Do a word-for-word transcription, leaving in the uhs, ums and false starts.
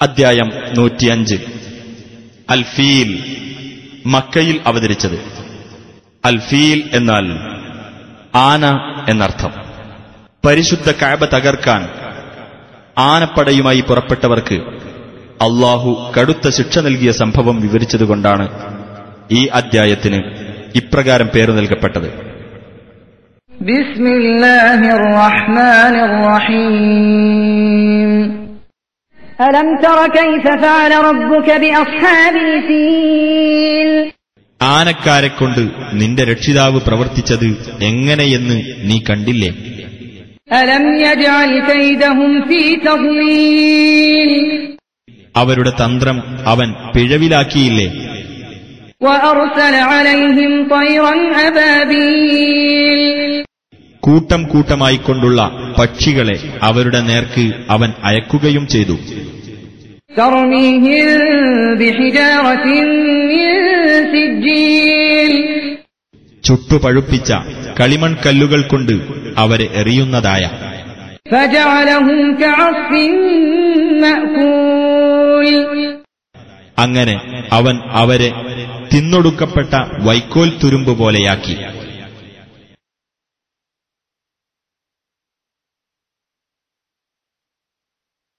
അദ്ധ്യായം നൂറ്റിയഞ്ച്. അൽ ഫീൽ, മക്കയിൽ അവതരിച്ചത്. അൽ ഫീൽ എന്നാൽ ആന എന്നർത്ഥം. പരിശുദ്ധ കഅബ തകർക്കാൻ ആനപ്പടയുമായി പുറപ്പെട്ടവർക്ക് അല്ലാഹു കടുത്ത ശിക്ഷ നൽകിയ സംഭവം വിവരിച്ചതുകൊണ്ടാണ് ഈ അദ്ധ്യായത്തിന് ഇപ്രകാരം പേര് നൽകപ്പെട്ടത്. ബിസ്മില്ലാഹിർ റഹ്മാനിർ റഹീം. അലം തറ കൈഫ ഫഅല റബ്ബുക ബിഅസ്ഹാബിൽ ഫീൽ. ആനക്കാരെക്കൊണ്ട് നിന്റെ രക്ഷിതാവ് പ്രവർത്തിച്ചത് എങ്ങനെയെന്ന് നീ കണ്ടില്ലേ? അലം യജ്അൽ കൈദഹും ഫീ തദ്ലീൽ. അവരുടെ തന്ത്രം അവൻ പിഴവിലാക്കിയില്ലേ? വഅർസല അലൈഹിം തൈറൻ അബാബീൽ. കൂട്ടം കൂട്ടമായിക്കൊണ്ടുള്ള പക്ഷികളെ അവരുടെ നേർക്ക് അവൻ അയക്കുകയും ചെയ്തു. തർമീഹിം ബിഹിജാറത്തിൻ മിൻ സിജ്ജീൽ. ചുട്ടുപഴുപ്പിച്ച കളിമൺകല്ലുകൾ കൊണ്ട് അവരെ എറിയുന്നതായ. ഫജഅലഹും കഅസ്ഫിൻ മഅകൂൽ. അങ്ങനെ അവൻ അവരെ തിന്നൊടുക്കപ്പെട്ട വൈക്കോൽ തുരുമ്പ് പോലെയാക്കി.